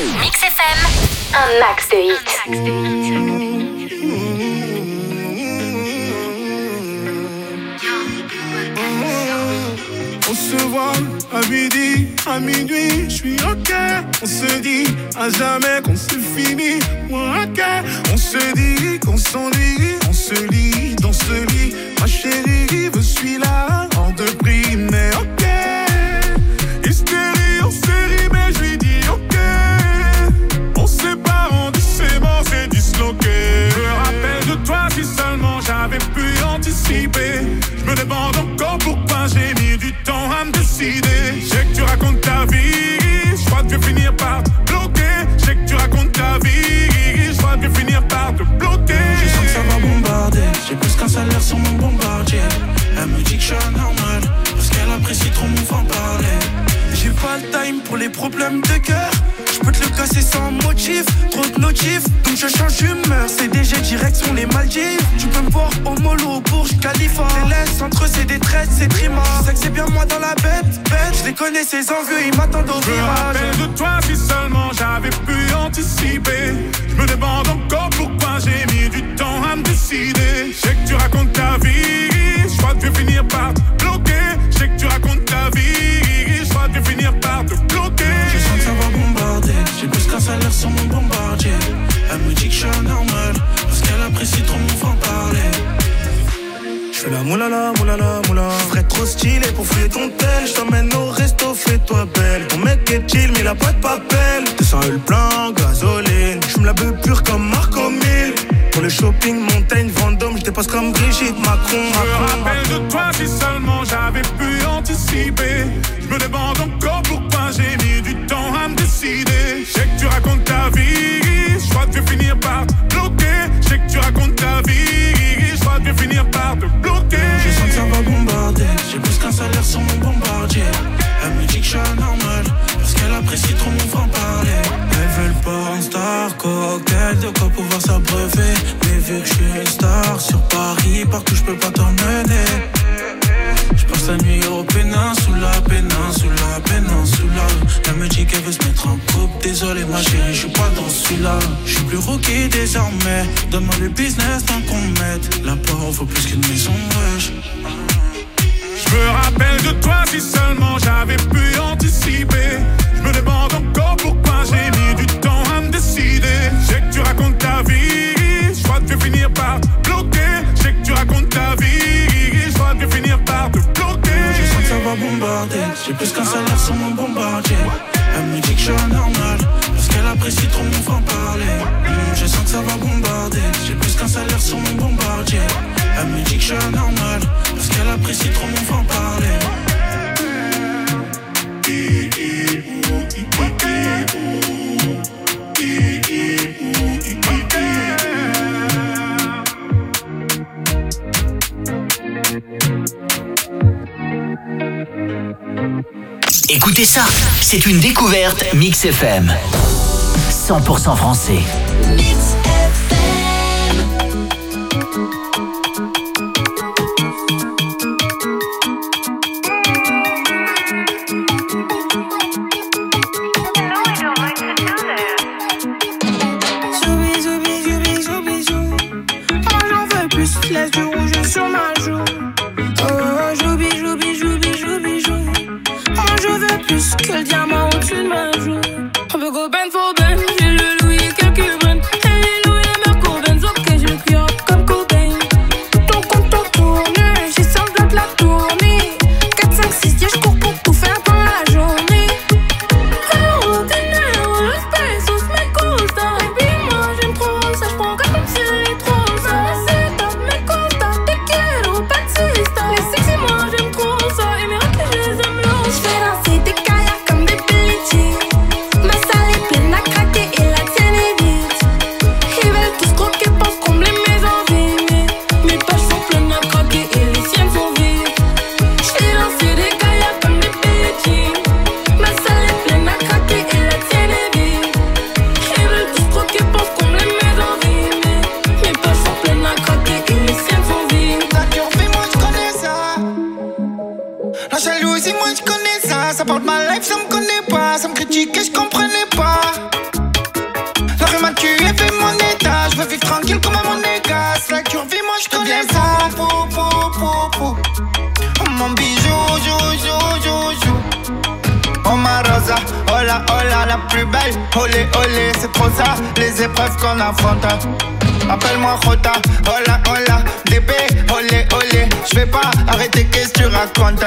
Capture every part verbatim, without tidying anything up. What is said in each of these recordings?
Mix F M, un max de hits. On se voit à midi, à minuit, je suis ok. On se dit à jamais qu'on se finit, moi ok. On se dit qu'on s'ennuie, on se lit dans ce lit. Ma chérie, je suis là, hors de prix, mais ok. Hystérie en série, mais je lui dis ok. On se sépare, on dit c'est mort, c'est disloqué. Je me rappelle de toi si seulement j'avais pu anticiper. Je me demande encore pourquoi j'ai mis du temps à me décider. Je sais que tu racontes ta vie, je crois que je vais finir par te bloquer. Je sais que tu racontes ta vie, je crois que je vais finir par te bloquer. Je sens que ça va bombarder, j'ai plus qu'un salaire sur mon bombardier. Elle me dit que je suis anormal, parce qu'elle apprécie trop mon franc-parler. J'ai pas le time pour les problèmes de cœur. Je peux te le casser sans motif, trop de notifs, donc je change d'humeur. C D G direction les Maldives. Tu peux me voir au mollo au Burj Khalifa. Les laisse entre eux c'est des traites, c'est trima. Je sais que c'est bien moi dans la bête, bête. Je les connais ces envieux, ils m'attendent au virage. Je me rappelle de toi si seulement j'avais pu anticiper. Je me demande encore pourquoi j'ai mis du temps à me décider. Je sais que tu racontes ta vie, je crois que je vais finir par te bloquer. Je sais que tu racontes ta vie, je crois que je vais finir par te bloquer. Je sens que ça va bombarder, j'ai plus qu'un salaire sur mon bombardier. Elle me dit que je suis anormal, parce qu'elle apprécie trop mon franc-parler. J'fais la moulala, moulala, moula. J'ferais trop stylé pour fouiller ton tel. J't'emmène au resto, fais-toi belle. Ton mec est chill, mais il a pas de papel. deux cents le plein, gasoline. J'me la beuh pure comme Marco Mille. Pour le shopping, montagne, Vendôme, j'dépasse comme Brigitte Macron. Je me rappelle de toi si seulement j'avais pu anticiper. Je me demande encore pourquoi j'ai mis du temps à me décider. Je sais que tu racontes ta vie, je crois que je vais finir par te bloquer. Je sais que tu racontes ta vie, je crois que je vais finir par te bloquer. Je sens que ça va bombarder, j'ai plus qu'un salaire sur mon bombardier. Elle me dit que je suis anormal, parce qu'elle apprécie trop mon franc-parler. Elle veut le porn star, cocktail, de quoi pouvoir s'abreuver. Mais vu que je suis une star sur Paris, partout je peux pas t'emmener. Je passe la nuit au péninsula, péninsula, péninsula. Elle me dit qu'elle veut se mettre en couple. Désolé ma chérie, je suis pas dans celui-là. Je suis plus rookie désormais. Donne-moi le business tant qu'on m'aide. La peur vaut plus qu'une maison, wesh. Je me rappelle de toi si seulement j'avais pu anticiper. Je me demande encore pourquoi j'ai mis du temps à me décider. Je sais que tu racontes ta vie, je crois que je vais finir par te bloquer. Je sais que tu racontes ta vie, je crois que je vais finir par te bloquer. Je sens que ça va bombarder, j'ai plus qu'un salaire sur mon bombardier. Elle me dit que je suis anormal, parce qu'elle apprécie trop mon franc-parler. mmh, Je sens que ça va bombarder, j'ai plus qu'un salaire sur mon bombardier. Elle me dit que je suis anormal, parce qu'elle apprécie trop mon franc-parler. Écoutez ça, c'est une découverte Mix F M. cent pour cent français. Mix F M. Laisse du rouge sur ma joue. Oh, j'oublie, j'oublie, j'oublie, j'oublie, j'oublie. Oh, je veux plus que le diamant au-dessus de ma joue. On peut go ben for ben, j'ai le Louis et quelques bennes. Hey, Louis et Merco Benz, ok, j'ai le cuir comme Cobain. Ton compte en tourne, j'ai sans doute la tournée. quatre, cinq, six, yeah, j'cours pour tout faire dans la journée. Oh, dinero, los pesos me gustan. Baby, moi j'aime trop ça, j'prends comme si c'est trop ça. Ça porte ma life, ça me connaît pas. Ça me critique et je comprenais pas. hola, hola, la plus belle. Olé, olé, c'est trop ça, les épreuves qu'on affronte. Appelle-moi Jota, hola, hola, D B, olé, olé. J'vais pas arrêter, qu'est-ce que tu racontes?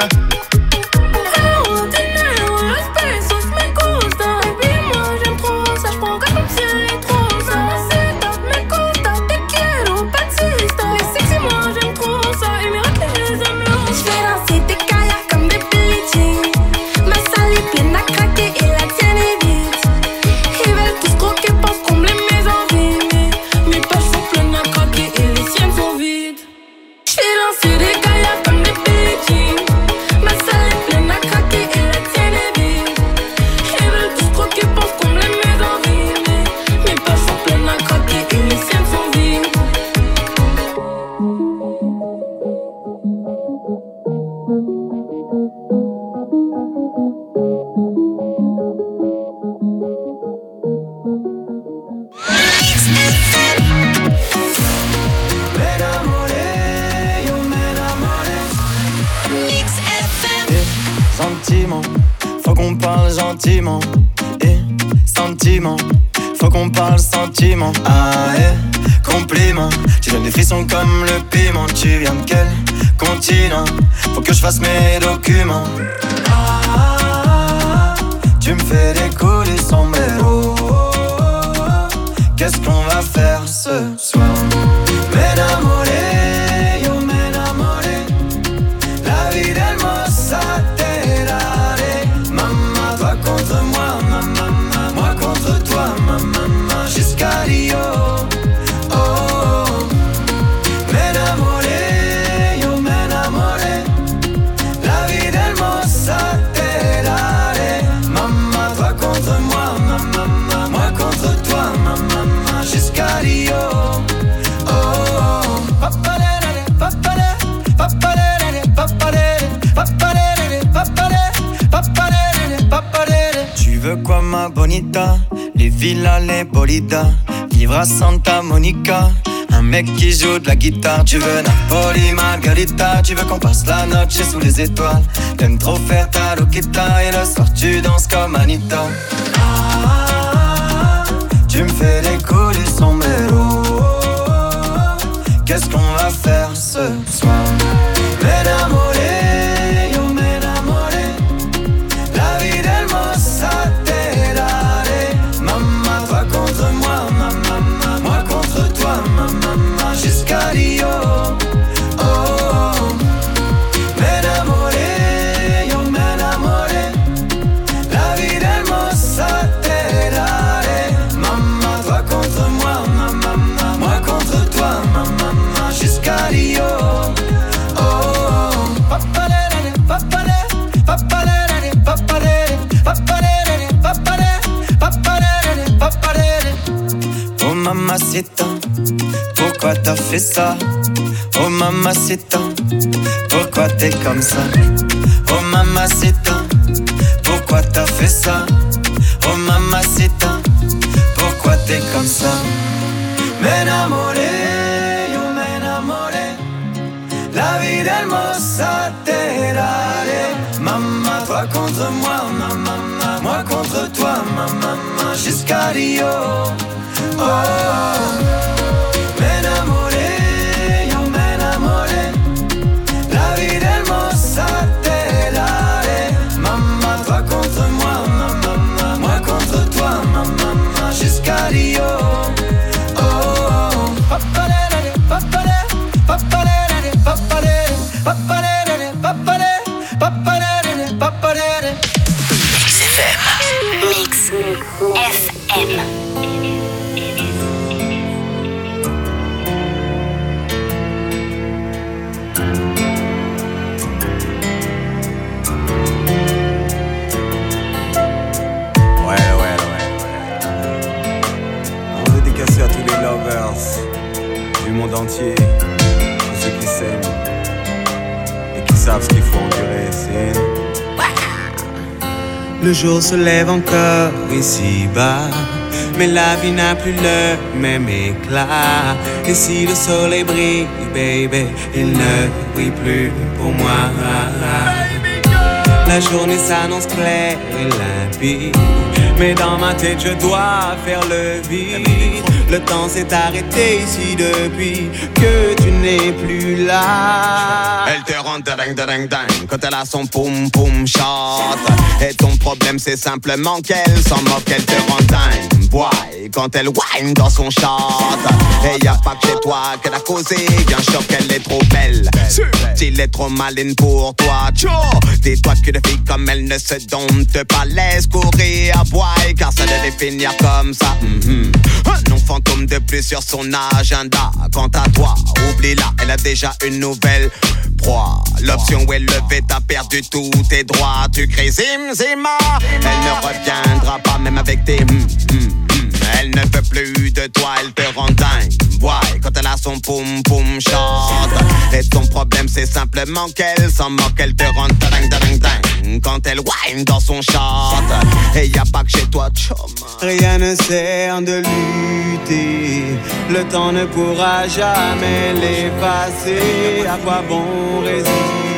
Faut qu'on parle gentiment. Et sentiment, faut qu'on parle sentiment. Ah et compliment, tu donnes des frissons comme le piment. Tu viens de quel continent? Faut que je fasse mes documents. Ah, tu me fais décoller son mélo. Qu'est-ce qu'on va faire ce soir? M'enamoré, yo m'enamoré. La vie del mossa. Contre moi, ma maman, moi contre toi, ma maman, jusqu'à Rio. Oh, oh. M'enamoré, yo m'enamoré. La vie del mossa te daré. Maman, toi contre moi, ma maman, moi contre toi, ma maman, jusqu'à Rio. Oh, oh. Papalere, papalere, papalere, papalere, papalere, papalere, papalere, papalere. Tu veux quoi ma bonita? Les villas, les bolidas. Vivre à Santa Monica. Un mec qui joue de la guitare. Tu veux Napoli, Margarita. Tu veux qu'on passe la noche sous les étoiles. T'aimes trop faire ta loquita. Et le soir tu danses comme Anita. Ah, tu me fais décoller son mélo. Qu'est-ce qu'on va faire ce soir? M'enamoré, yo m'enamoré. La vie del mossa te daré. Maman, toi contre moi, ma maman, moi contre toi, ma maman, jusqu'à Rio. Oh, oh. M'enamoré, yo m'enamoré. La vie del mossa te daré. Maman, toi contre moi, ma maman, moi contre toi, ma maman, jusqu'à Rio. Oh, oh. Papalere, papalere, papalere, papalere, papalere, papalere, papalere, papalere. Oh mamacita, pourquoi t'as fait ça? Oh mamacita, pourquoi t'es comme ça? Oh mamacita, pourquoi t'as fait ça? Oh mamacita, pourquoi t'es comme ça? M'enamoré, yo m'enamoré. La vie del mossa te daré. Maman, toi contre moi, ma maman, moi contre toi, ma maman, jusqu'à Rio. Oh, oh. M'enamoré, yo m'enamoré. La vie del mossa te daré. Maman, toi contre moi, ma maman, moi contre toi, ma maman, jusqu'à Rio. Oh, oh. Papalere, papalere, papalere, papalere, papalere, papalere, papalere, papalere. Mix F M. Mix F M. Ouais, ouais, ouais, ouais. On veut dédicacer à tous les lovers du monde entier, tous ceux qui s'aiment et qui savent ce qu'il faut endurer. C'est le jour se lève encore ici-bas, mais la vie n'a plus le même éclat. Et si le soleil brille, baby, il ne brille plus pour moi. La journée s'annonce claire et limpide, mais dans ma tête je dois faire le vide. Le temps s'est arrêté ici depuis que tu n'es plus là. Elle te rend dingue dingue dingue quand elle a son poum poum shot. Et ton problème c'est simplement qu'elle s'en moque, elle te rend dingue. Boy, quand elle whine dans son shot. Et y'a pas que chez toi qu'elle a causé un choc, elle est trop belle. S'il est trop maline pour toi, tcho. Dis-toi que de filles comme elle ne se domptent pas, laisse courir à boy, car ça devait finir comme ça. Mm-hmm. Un nom fantôme de plus sur son agenda. Quant à toi, oublie-la, elle a déjà une nouvelle proie. L'option est levée, t'as perdu tous tes droits. Tu cries zim zima, elle ne reviendra pas même avec tes mm, mm, mm. Elle ne veut plus de toi, elle te rend dingue. Ouais, quand elle a son poum poum shot. Et ton problème c'est simplement qu'elle s'en moque, elle te rend dingue dingue dingue quand elle whine dans son shot. Et y'a pas que chez toi, chum. Rien ne sert de lutter, le temps ne pourra jamais l'effacer. À quoi bon résister?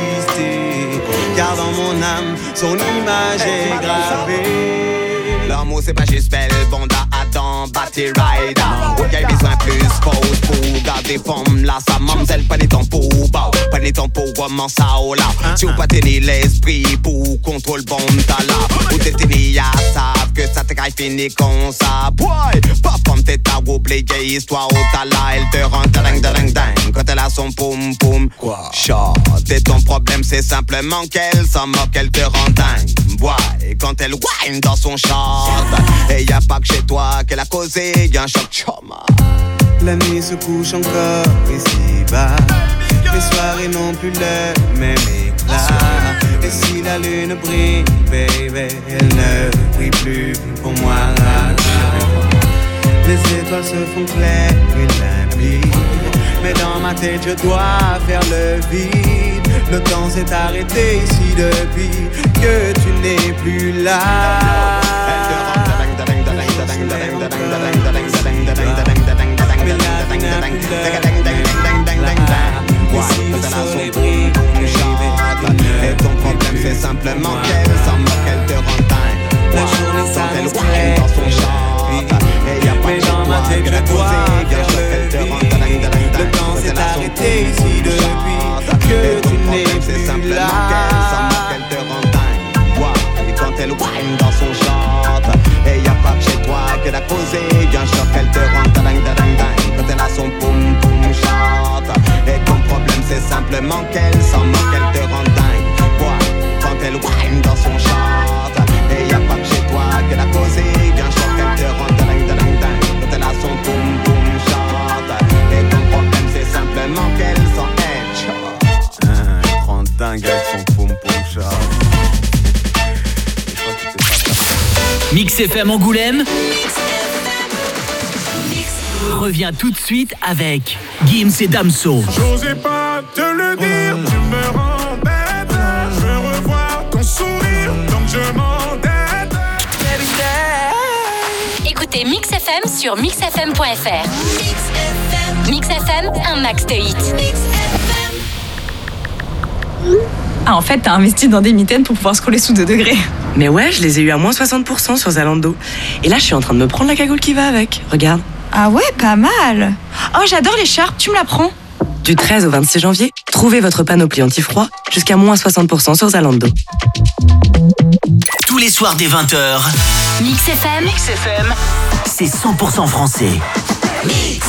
Car dans mon âme, son image est gravée. L'amour c'est pas juste belle, bonda, Adam, Batty Rider. Ok, besoin plus pause pour garder forme là. Sa mamzelle, prenez ton pour bas, prenez ton pour comment ça oh là. Si vous pas tenir l'esprit pour contrôle bon là. Ou t'es tenu à savent que ça te caille fini comme ça. Boy, pas comme t'es ta oublié histoire au tala. Elle te rend dingue dingue dingue quand elle a son poum poum shot. Et ton problème c'est simplement qu'elle s'en moque, elle te rend dingue. Boy, quand elle whine dans son shot. Et y'a pas que chez toi qu'elle a causé, y'a un choc choma. La nuit se couche encore ici-bas. Les soirées n'ont plus le même éclat. Et si la lune brille, baby, elle ne brille plus pour moi. Les étoiles se font claires et limpides, mais dans ma tête je dois faire le vide. Le temps s'est arrêté ici depuis que tu n'es plus là. Et ton problème c'est simplement qu'elle s'en moque, elle te rend dingue. La journée s'annonce claire dans son shot. Et y'a pas que chez toi qu'elle a causé un choc, elle te rend dingue. Le temps s'est arrêté ici depuis que tu n'es plus là. C'est simplement qu'elle s'en moque, elle te rend dingue. Et quand elle whine dans son shot. Et y'a pas que chez toi qu'elle a causé un choc, elle te rend dingue dingue dingue quand elle a son poum poum shot. Et ton problème c'est simplement qu'elle s'en moque, elle te rend dingue. Quand elle whine dans son shot. Et y'a pas que chez toi qu'elle a causé un choc, elle te rend dingue dingue dingue quand elle a son poum poum shot. Et ton problème c'est simplement qu'elle s'en headshot. Ah, elle te rend dingue avec son poum poum shot. Mix F M Angoulême revient tout de suite avec Gims et Damso. J'osais pas te le dire, tu me rends bête. Je veux revoir ton sourire, donc je m'endette. Écoutez Mix F M sur mix f m point f r. Mix F M, un max de hits. Ah, en fait, t'as investi dans des mitaines pour pouvoir scroller sous deux degrés. Mais ouais, je les ai eu à moins soixante pour cent sur Zalando. Et là, je suis en train de me prendre la cagoule qui va avec. Regarde. Ah ouais, pas mal. Oh, j'adore l'écharpe, tu me la prends? Du treize au vingt-six janvier, trouvez votre panoplie anti-froid jusqu'à moins soixante pour cent sur Zalando. Tous les soirs dès vingt heures. Mix F M. Mix F M, c'est cent pour cent français. Mix.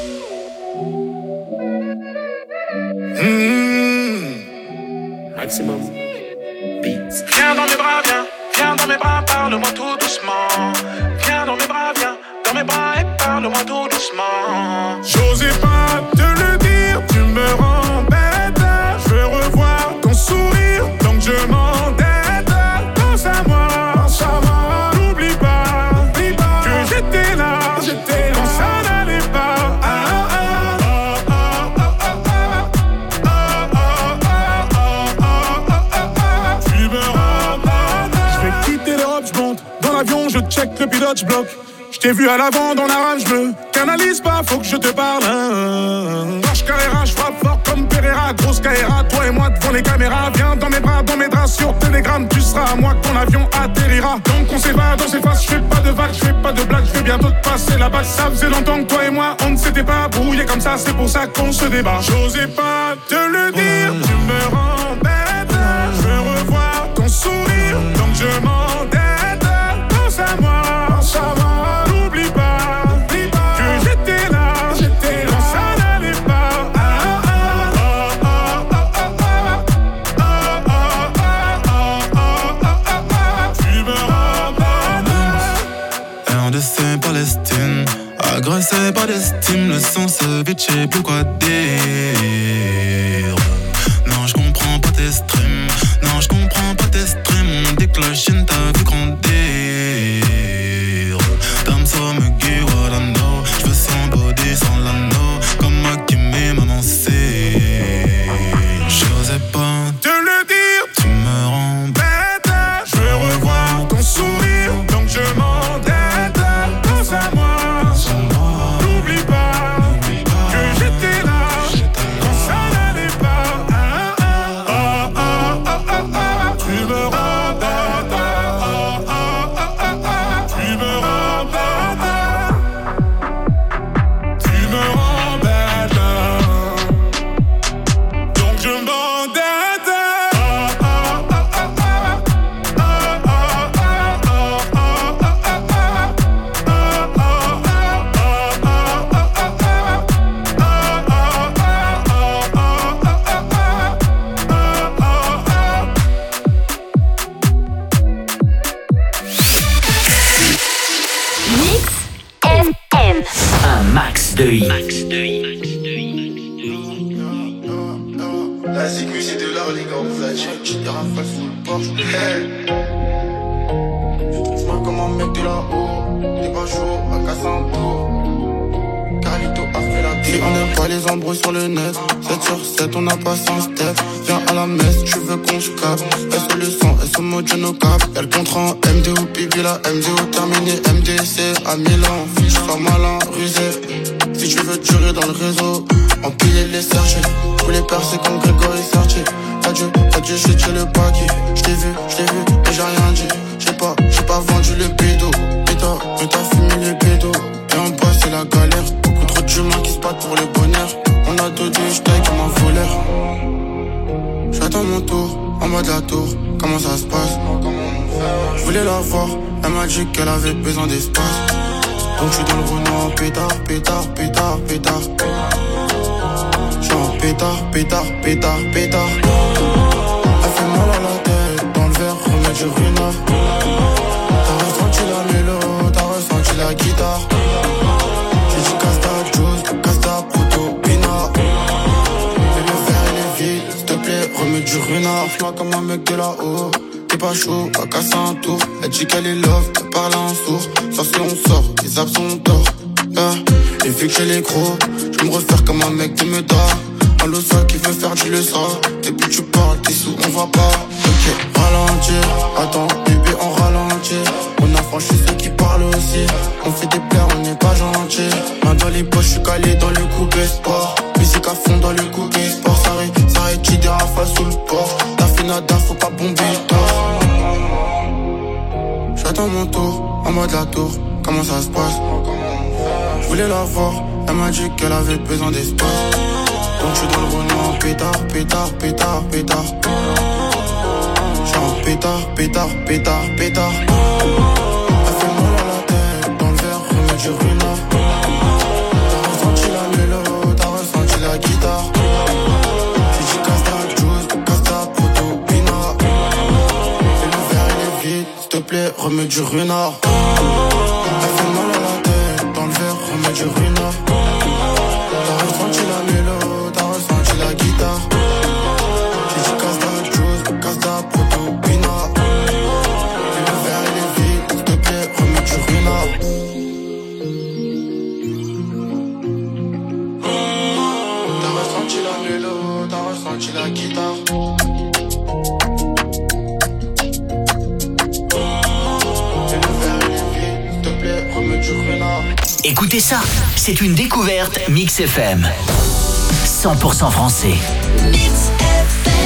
Mmh. Maximum Beats. Viens dans mes bras, viens, viens dans mes bras, parle-moi tout doucement. Viens dans mes bras, viens dans mes bras et parle-moi tout doucement. J'osais pas te le dire, tu me rends bête. Je veux revoir ton sourire, donc je m'endette. Pense à moi, pense à moi. N'oublie pas, n'oublie pas que j'étais là, j'étais là quand ça n'allait pas. Ah, ah, ah, ah, ah, ah, ah. Tu me rends bête. Je vais quitter l'Europe, je monte dans l'avion, je check le pilote, je bloque. J't'ai vu à l'avant dans la rame, j'me canalise pas, faut que je te parle. Marche Carrera, j'frappe fort comme Pereira, grosse Carrera, toi et moi devant les caméras. Viens dans mes bras, dans mes draps, sur Telegram, tu seras à moi que ton avion atterrira. Donc on s'évade, on s'efface, j'fais pas de vagues, j'fais pas de blagues, j'vais bientôt te passer la bague. Ça faisait longtemps que toi et moi, on ne s'était pas brouillé comme ça, c'est pour ça qu'on se débat. J'osais pas te le dire, tu me rends bête. Je veux revoir ton sourire, donc je m'endette. Pense à moi, pense à moi. N'oublie pas, n'oublie pas que j'étais là, j'étais là quand ça n'allait pas. Ah, ah, ah, ah, ah, ah, ah, ah, tu me rends bête. R D C Palestine, agressé par l'estime, le sang se vide, j'sais plus quoi dire. Non, j'comprends pas tes streams, non, j'comprends pas tes streams. On déclenche, t'as vu grandir. Dame ça me guide, what I know. J'veux sans body, sans l'anneau, comme Hakim et Maman C. J'osais pas te le dire, tu me rends bête. Je veux revoir ton sourire, donc je m'endette. Pense à moi. N'oublie pas que j'étais là quand ça n'allait pas. Ah, ah, ah, ah, ah, ah, ah. Tu me rends bête. Ah, ah, ah, ah, ah. Tu me rends bête. Tu me rends bête. Donc je m'endette. Ah, ah, ah, ah, ah. Ah, ah, ah, ah, ah, ah, Mix F M. Un max de hits. La sécu c'est de l'or les gars, on vous a check, j'étais rafale sous le Porsche. Hey. Je trouve moi comme un mec de là-haut, des pas chauds à Cassanto. Carlito a fait la tire. On n'aime pas les embrouilles sur le net, sept sur sept on n'a pas sans step. Viens à la messe, tu veux qu'on se capte. Est-ce que le son, est-ce que mode no cap. Y'a le contrat en M D O, Pibi la M D O terminé, M D C à Milan. Je suis malin, rusé. Si tu veux durer dans le réseau, empiler les sergés, tous les percés comme Grégory Sartier. T'as dû, t'as dû jeter le paquet. J't'ai vu, j't'ai vu, mais j'ai rien dit. J'ai pas, j'ai pas vendu le pédo. Mais t'as, mais t'as fumé les pédos. Et en bas c'est la galère. Beaucoup trop d'humains qui se battent pour le bonheur. On a deux deux, j'taille comme un voleur. J'attends mon tour, en bas de la tour. Comment ça se passe? Je voulais la voir, elle m'a dit qu'elle avait besoin d'espace. Donc je suis dans le Renault, pétard, pétard, pétard, pétard. J'suis en pétard, pétard, pétard, pétard. Elle fait mal à la tête, dans le verre, remets du runard. T'as ressenti la mélo, t'as ressenti la guitare. J'ai dit casse ta juice, casse ta proto, pinard. Fais le verre, il est vide, s'il te plaît, remets du runard. J'm'en comme un mec de là-haut. T'es pas chaud, pas casser un tour. Elle dit qu'elle est love, elle parle en sourd. Sauf si on sort, les abs sont tort. Yeah. Et vu que j'ai les gros, je me refaire comme un mec de méta. Un lot seul qui veut faire du le ça. Et puis tu parles, t'es sous, on va pas. Ok, ralentir, attends, bébé, on ralentit. On a franchi ceux qui parlent aussi. On fait des plaies, on n'est pas gentil. Main dans les poches, je suis calé dans le coupé sport. Musique à fond dans le coupé sport. Ça arrête, ça arrête, j'ai des rafales sous le port. T'as fait nada, faut pas bomber le torse. J'attends mon tour, en mode la tour. Comment ça se passe? Je voulais la voir, elle m'a dit qu'elle avait besoin d'espace. Donc je suis dans le Renault, pétard, pétard, pétard, pétard. J'suis en pétard, pétard, pétard, pétard. Elle fait mal à la tête, dans le verre, remets du runard. T'as ressenti la mélo, t'as ressenti la guitare. J'ai dit casse ta juice, casse ta proto, pinard. Et le verre il est vide, s'il te plaît, remets du runard. Elle fait mal à la tête, dans le verre, remets du runard. T'as ressenti la mélo, t'as ressenti la guitare. J'ai dit casse ta juice, casse ta proto, pinard. Et le verre il est vide, s'il te plaît, remets du runard. T'as ressenti la mélo, t'as ressenti la guitare. Et le verre il est vide, s'il te plaît, remets du runard. Écoutez ça, c'est une découverte Mix F M. cent pour cent français. Mix F M.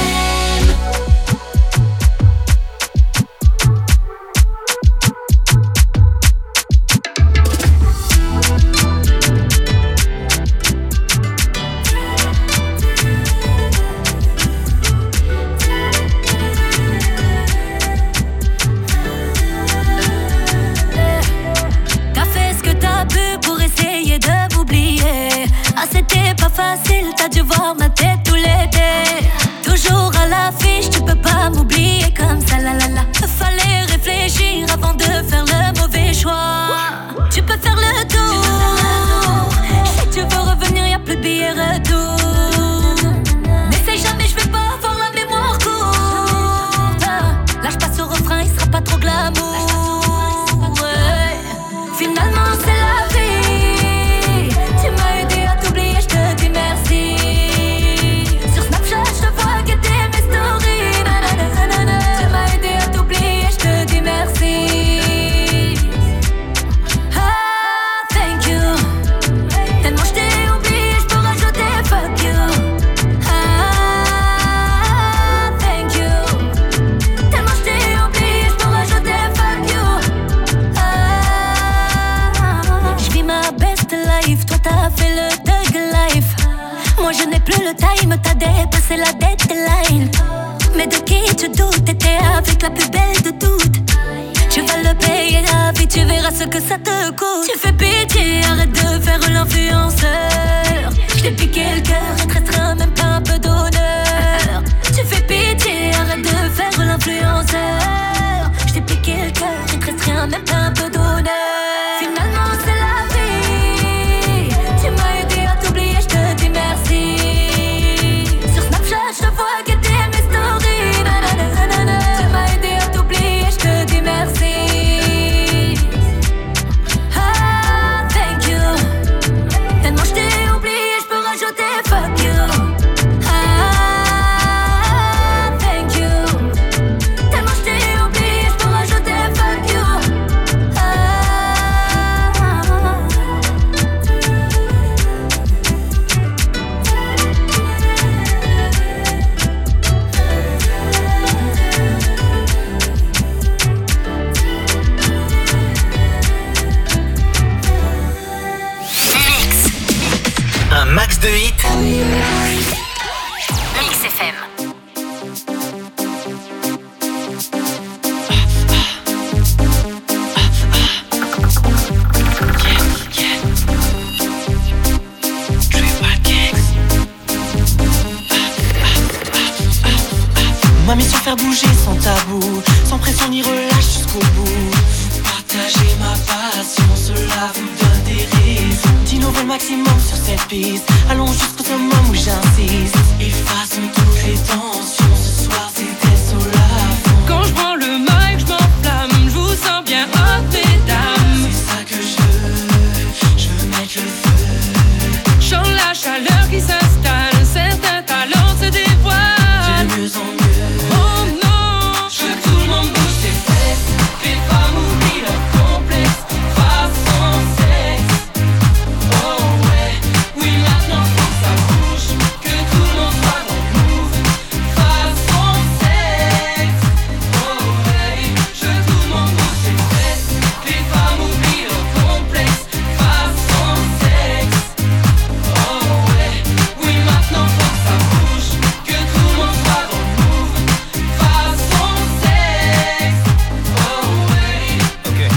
Facile, t'as dû voir ma tête tout l'été. Toujours à l'affiche, tu peux pas m'oublier comme ça, la la la. Fallait réfléchir avant de faire le mauvais choix. Tu peux faire le tour. Si tu veux revenir, y'a plus de billets retour. N'essaye jamais, je vais pas avoir la mémoire courte. Là je passe au refrain, il sera pas trop glamour. Ouais. Finalement c'est la vie. Tu m'as aidé à t'oublier, je te dis merci. Sur Snapchat, je te vois guetter mes stories. Nanana. Tu m'as aidé à t'oublier, je te dis merci. Ah, thank you. Tellement je t'ai oublié, je peux rajouter fuck you. Ah, thank you. Tellement je t'ai oublié, je peux rajouter fuck you. Ah, je vis ma best life, toi t'as fait le thug life. Moi je n'ai plus le time, t'as dépassé la deadline. Mais de qui tu doutes, t'étais avec la plus belle de toutes. Tu vas le payer à vie, tu verras ce que ça te coûte. Tu fais pitié, arrête de faire l'influenceur. Je t'ai piqué le cœur, je te resterai même pas un peu d'honneur. Tu fais pitié, arrête de faire l'influenceur. Je t'ai piqué le cœur, je te resterai même pas un peu d'honneur. Finalement c'est la vie. Tu m'as aidé à t'oublier, je te dis merci. Sur Snapchat, je te vois guetter mes stories. Nanana. Tu m'as aidé à t'oublier, je te dis merci. Ah, thank you. Tellement je t'ai oublié, je peux rajouter fuck you. Ah, thank you. Tellement je t'ai oublié, je peux rajouter fuck you. Un max de hits. Mix F M. Ma mission faire bouger sans tabou, sans pression ni relâche jusqu'au bout. Partager ma passion, cela vous donne des raisons d'innover le maximum sur cette piste. Allons jusqu'au summum où j'insiste. Effaçons toutes les tensions, ce soir c'était solo à fond. Quand je prends le mic, je m'enflamme, je vous sens bien hot mesdames. C'est ça que je veux, je veux mettre le feu. Chante la chaleur qui s'installe, certains talents se dévoilent. De mieux en mieux. Oh non, je veux que tout le monde bouge ses fesses. Les femmes oublient leur complexe, façon sexe. Oh ouais, oui maintenant faut que ça bouge, que tout le monde soit dans le move, façon sexe. Oh ouais, je veux que tout le monde bouge ses fesses. Les femmes oublient leur complexe, façon sexe. Oh ouais, oui maintenant faut que ça bouge, que tout le monde soit dans le move, façon sexe. Oh ouais. Okay.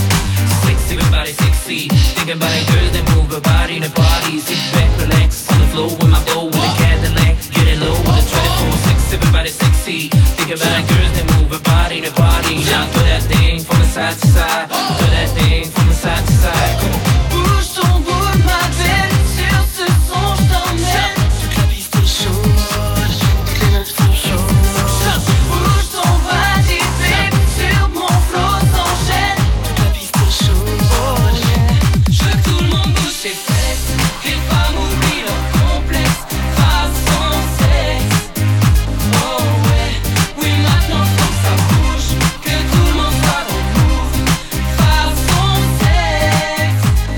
Sexy, everybody sexy. Thinking about it, girls that move her body in the party. Sit back, relax on the floor with my flow with a Cadillac. Get it low with a twenty-four. Sexy, everybody sexy. Thinking about it, girls that move her body in the party. Now throw that thing from the side to side. Throw that thing from the side to side. Come on. Bouge ton boule, ma belle, sur ce son je t'emmène. Toute la piste est chaude, toutes les meufs sont chaudes. Bouge ton body, baby, sur mon flow s'enchaîne. Toute la piste est chaude, oh yeah. Je veux que tout le monde bouge ses fesses, que les femmes oublient leur complexe, façon sexe. Oh ouais, oui maintenant faut que ça bouge, que tout le monde soit dans le move, façon sexe.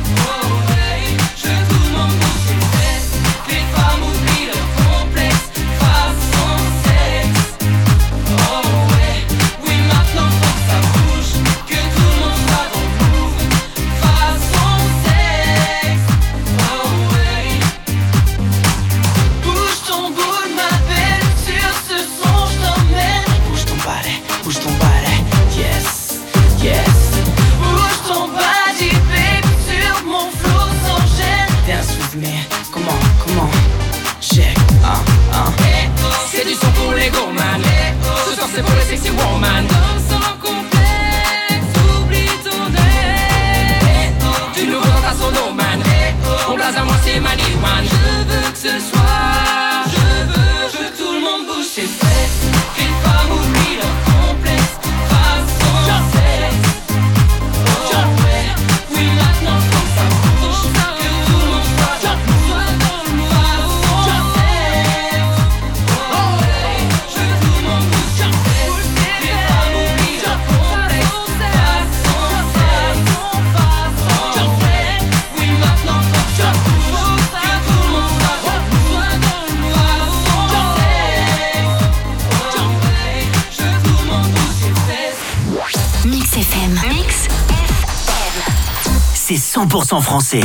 Yes. Bouge ton body, baby, sur mon flow s'enchaîne. Dance with me, comment, comment. Check, ah, ah. C'est du son pour les go man. Ce soir c'est pour les sexy woman. Danse sans complexe, oublie ton ex. Du nouveau dans ta solo man. Mon blaze à moi c'est Mani One. Je veux que ce soir, je veux, je veux que tout le monde bouge ses fesses. Les femmes oublient leur complexe. Façon sexe. Oh ouais, oui maintenant faut que ça bouge. Que tout le monde soit dans le mouvement. Façon sexe. Oh ouais, je veux que tout le monde bouge ses fesses. Les femmes oublient leur complexe. Façon sexe. Façon sexe. Oui maintenant faut que ça bouge. Que tout le monde soit dans le mouvement. Façon sexe. Oh ouais, je veux que tout le monde bouge ses fesses. Mix F M. Mix F M. C'est cent pour cent français.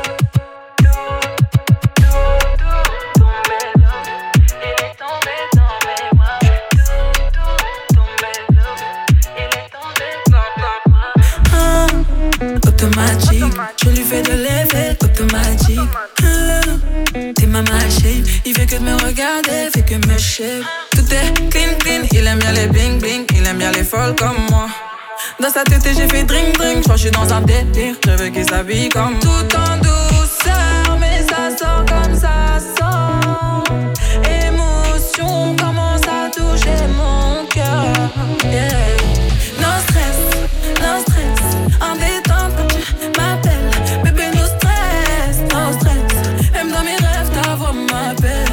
Ah, automatique, je lui fais de l'effet automatique. Ah, t'es ma shape, il fait que de me regarder, fait que me shape. Tout est clean clean, il aime bien les bling bling, il aime bien les folles comme moi. Dans sa tête j'ai fait drink drink, j'crois que j'suis dans un délire, je veux qu'il s'habille comme tout en douceur, mais ça sort comme ça sort. Émotion commence à toucher mon cœur. Yeah. No stress, no stress, en détente quand tu m'appelles. Bébé no stress, no stress, même dans mes rêves ta voix m'appelle.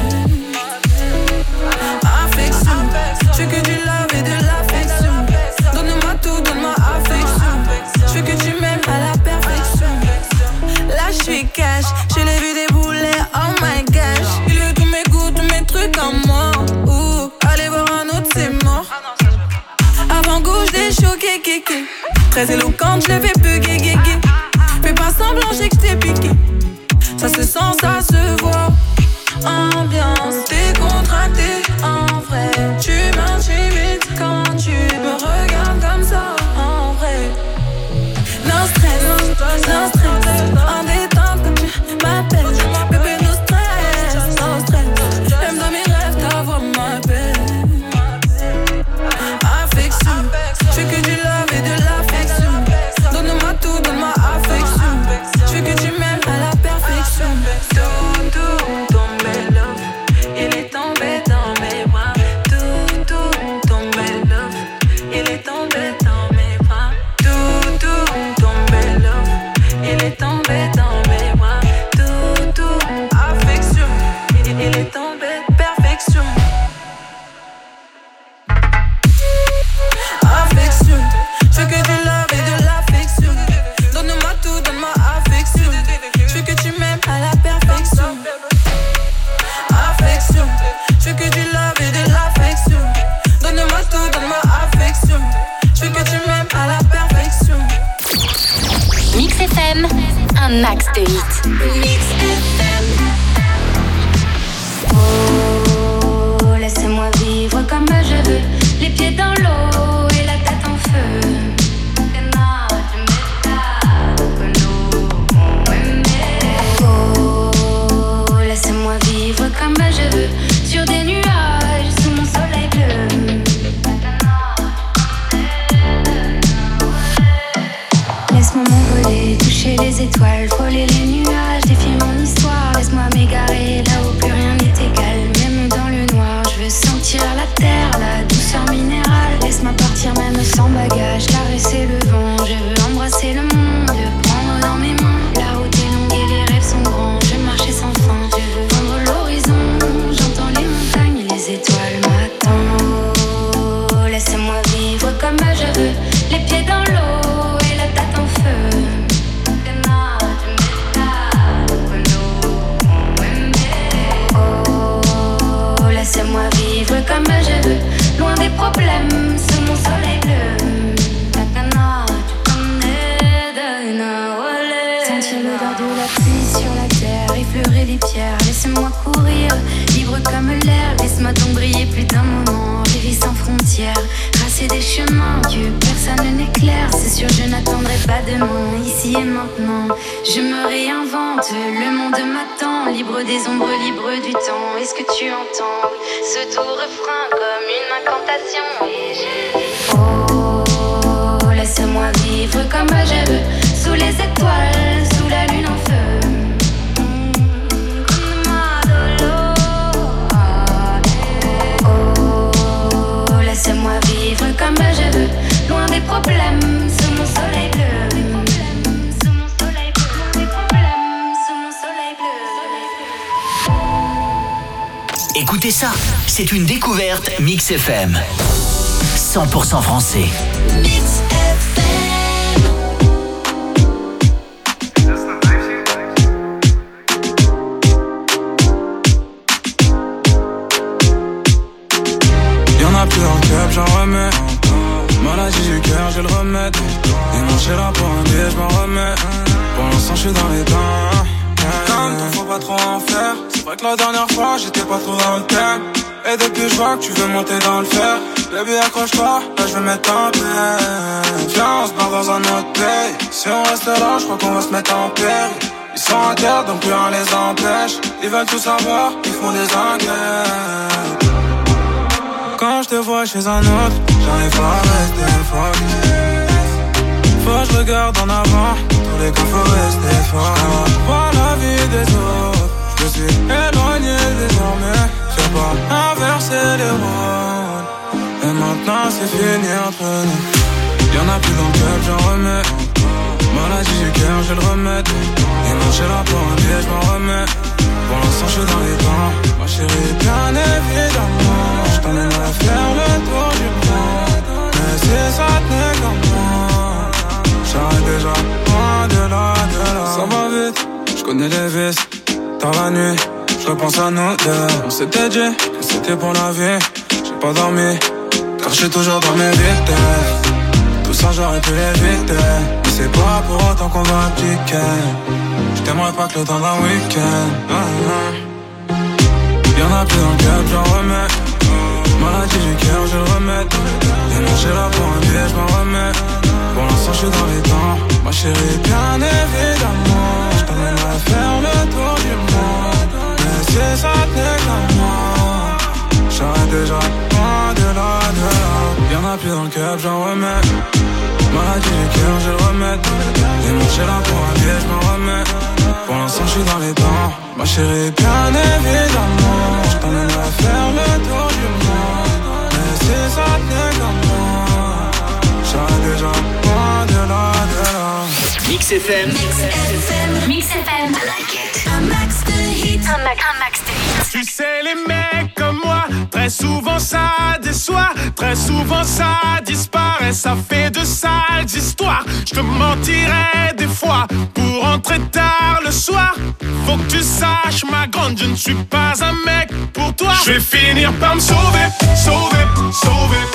Affection, je veux que du love et de l'affection. Donne-moi tout, donne-moi affection. Je veux que tu m'aimes à la perfection. Là je suis cash, je l'ai vu débouler, oh my gosh. Il veut tous mes goûts, tous mes trucs en moi. Ouh, allez voir un autre c'est mort. Avant gauche des choqués, kéké. Très éloquente, je le fais plus gay, gay, gay. Fais pas semblant, j'ai que t'es piqué. Ça se sent, ça se voit. Ambiance décontractée, en vrai. Tu m'intimides quand tu me regardes comme ça, en vrai. No stress, no stress, en détente quand tu m'appelles. Bébé, no stress, no stress. Même dans mes rêves, ta voix m'appelle. Affection, je veux que du love et de l'affection. Donne-moi tout, donne-moi affection. Je veux que tu m'aimes à la perfection. Tout, tout, tombé love, il est tombé dans mes bras. Tout, tout, tombé love, il est tombé dans mes bras. Tout, tout, tombé love, il est tombé dans mes bras. Tout, tout, affection, il, il est tombé perfection. Affection, je veux que du love et de l'affection. Donne-moi tout, donne-moi affection. Je veux que tu m'aimes à la perfection. Affection, je veux que du love et de l'affection. Donne-moi tout, donne-moi affection. Je veux que tu m'aimes à la perfection. Mix F M, un max de hits. Mix F M. Oh, laissez-moi vivre comme je veux. Les pieds dans l'eau et la tête en feu. Oh, laissez-moi vivre comme je veux. Sur des nuages, sous mon soleil bleu. Laisse-moi m'envoler, toucher les étoiles, frôler les nuages, défier mon histoire. Laisse-moi m'égarer là où plus rien n'est égal. Même dans le noir, je veux sentir la terre, la douceur minérale. Laisse-moi partir même sans bagage, caresser le vent. Je veux embrasser le monde, le prendre dans mes mains. La route est longue et les rêves sont grands. Je veux marcher sans fin, je veux vendre l'horizon. J'entends les montagnes, les étoiles m'attendent. Oh, laissez-moi vivre comme je veux. Les pieds dans l'eau et la tête en feu. Oh, laissez-moi vivre comme je veux. Loin des problèmes, sous mon soleil bleu. Sentir l'odeur de la pluie sur la terre, effleurer les pierres. Laissez-moi courir, libre comme l'air. Laisse-moi donc briller plus d'un moment. Rêver sans frontières, tracer des chemins que personne n'éclaire. C'est sur ici et maintenant. Je me réinvente, le monde m'attend. Libre des ombres, libre du temps. Est-ce que tu entends ce doux refrain comme une incantation? Et je dis oh, laisse-moi vivre comme je veux, sous les étoiles, sous la lune en feu. Laisse-moi vivre comme je veux, loin des problèmes, sous mon soleil bleu. Sous mon soleil bleu, loin des problèmes, sous mon soleil bleu. Écoutez ça, c'est une découverte Mix F M. cent pour cent français. Mix F M. Plus dans le club, j'en remets. Maladie du cœur, je le remets. Et mon chez là pour un billet, je m'en remets. Pour l'instant, je suis dans les dents. Comme toi, faut pas trop en faire. C'est vrai que la dernière fois, j'étais pas trop dans le thème. Et depuis, je vois que tu veux monter dans le fer. Baby, accroche-toi, là, je vais mettre en paix. Viens, on se barre dans un autre pays. Si on reste là, je crois qu'on va se mettre en péril. Ils sont à terre, donc plus rien les empêche. Ils veulent tout savoir, ils font des enquêtes. Quand je te vois chez un autre, j'arrive pas à rester focus. Faut que je regarde en avant, tous les cas faut rester fort. Je vois la vie des autres, je suis éloigné désormais. Fais pas inverser les rôles. Et maintenant c'est fini entre nous. Y'en a plus dans le club, j'en remets. Maladie du cœur, je le remets. Et mon chez là pour un billet, je m'en remets. Pour l'instant je suis dans les temps. Ma chérie, bien évidemment, je t'emmènerai faire le tour du monde. Mais si ça tenait comme moi, j'arrête déjà loin de là, de là. Ça va vite, je connais les vices. Dans la nuit, je repense à nous deux. On s'était dit que c'était pour la vie. J'ai pas dormi, car je suis toujours dans mes vitesses. Tout ça j'aurais pu l'éviter, mais c'est pas pour autant qu'on va appliquer. Je t'aimerais pas que le temps d'un week-end. uh-huh. Y'en a plus dans le club, j'en remets. Maladie du cœur, je le remets. Et mon chez là pour un billet, je m'en remets. Pour l'instant je suis dans les temps. Ma chérie, bien évidemment, je t'emmènerai faire le tour du monde. Mais si ça tenait comme moi, j'aurais déjà loin de là, de là. Y'en a plus dans le club, j'en remets. Maladie du cœur, je le remets. Et mon chez là pour un billet, je m'en remets. Pour l'instant je suis dans les temps. Ma chérie, bien évidemment, je t'emmènerai faire le tour du monde. Mais si ça tenait comme moi, j'aurais déjà loin de là, de là. Mix F M. Mix F M. Mix F M. I like it. Un max de hits. Un max, un max de hits. Tu sais, les mecs comme moi, très souvent ça déçoit. Très souvent ça disparaît. Ça fait de sales histoires. Je te mentirais des fois pour rentrer tard le soir. Faut que tu saches, ma grande, je ne suis pas un mec pour toi. Je vais finir par me sauver, sauver, sauver.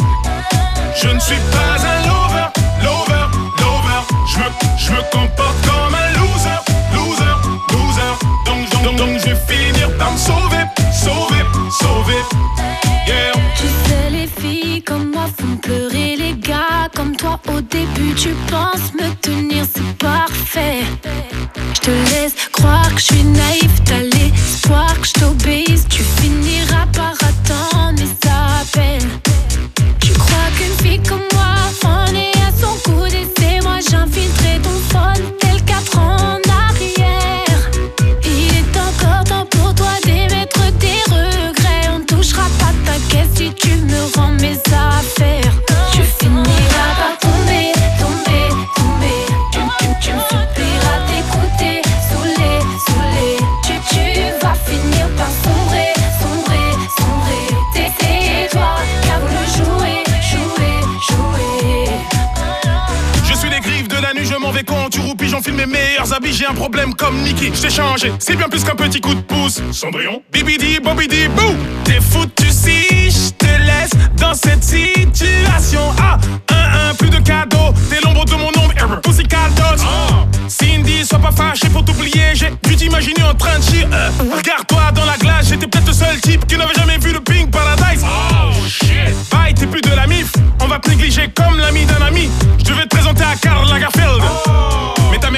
Je ne suis pas un lover, lover, lover. Je me, je me comporte comme un loser, loser, loser. Donc, donc, donc, donc je vais finir par me sauver, sauver, sauver. Yeah. Tu sais, les filles comme moi font pleurer les gars comme toi. Au début, tu penses me tenir, c'est parfait. Je te laisse croire que je suis naïf, t'as l'espoir que je t'obéisse. Tu finiras par attendre mes appels. Tu crois qu'une fille comme moi en est à son coude et c'est moi j'infiltrerai ton phone tel quatre ans en arrière. Il est encore temps pour toi d'émettre tes regrets. On touchera pas ta caisse si tu me rends mes affaires. Tu finiras par tomber, tomber, tomber. Tu, tu, tu me supplieras d'écouter, saoulé, saoulé. Tu, tu vas finir par sombrer, sombrer, sombrer. C'est, c'est toi qui as voulu jouer, jouer, jouer. Je suis les griffes de la nuit, je m'en vais quand tu roupis, j'enfile mes meilleurs habits, j'ai un problème comme Nicky, je t'ai changé, c'est bien plus qu'un petit coup de pouce. Cendrillon, bibidi, bobidi, bou. T'es foutu si je te laisse dans cette situation. Ah, un, un, plus de cadeaux, t'es l'ombre de mon ombre, Pussy Caldos. Oh. Cindy, sois pas fâché pour t'oublier, j'ai dû t'imaginer en train de chier. Euh, regarde-toi dans la glace, j'étais peut-être le seul type qui n'avait jamais vu le Pink Paradise. Oh shit. Bye, t'es plus de la mif, on va te négliger comme l'ami d'un ami. Je devais te présenter à Karl Lagerfeld, oh. Mais t'as merdé,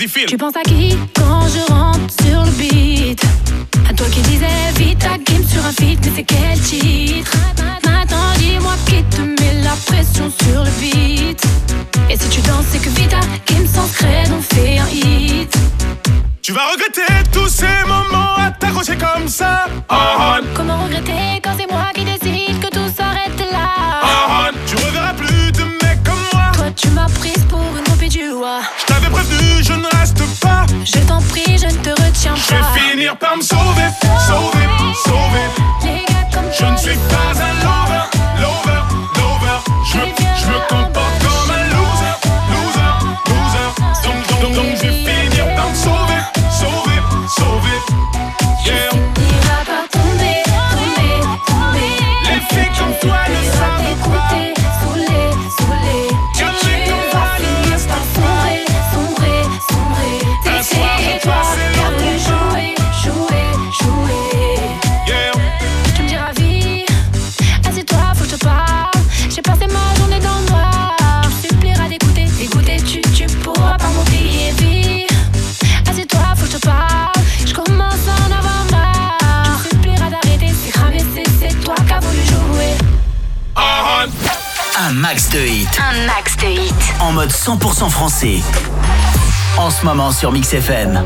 Vas-y, file. Tu penses à qui quand je rentre sur le beat? À toi qui disais vite ta game sur un feat, mais c'est quel titre? Maintenant dis-moi qui te met la pression sur le beat. Et si tu danses c'est que Vita game sans scred on fait un hit. Tu vas regretter tous ces moments à t'accrocher comme ça. Oh, oh. Comment regretter quand c'est moi qui décide que tout s'arrête là? Oh, oh. Tu reverras plus de mecs comme moi. Toi tu m'as prise pour une copie du roi. Je t'avais prévenu, je ne reste pas. Je t'en prie, je ne te retiens pas. Je vais finir par me sauver, sauver, sauver. Les gars comme je ne suis pas un lover, lover, lover. Je me, je me comporte comme un loser, loser, loser. Donc, donc, donc, donc je vais finir par me sauver, sauver, sauver. Yeah. Finira par tomber, tomber, tomber. Les filles comme toi ne savent pas. Saoulé, saoulé. Tu vas finir par sombrer, sombrer, sombrer. Un soir pour toi c'est car tu jouer, jouer, jouer. Yeah. Tu me diras vie, assieds-toi, faut que je te parle. J'ai passé ma journée dans le noir. Tu supplieras d'écouter, d'écouter, tu, tu pourras pas m'oublier vie. Assieds-toi, faut que je te parle. Je commence à en avoir marre. Tu supplieras d'arrêter, c'est cramé, c'est, c'est toi qui as voulu jouer. Oh. Un max de hits. Un max de hits. En mode cent pour cent français. En ce moment sur Mix F M.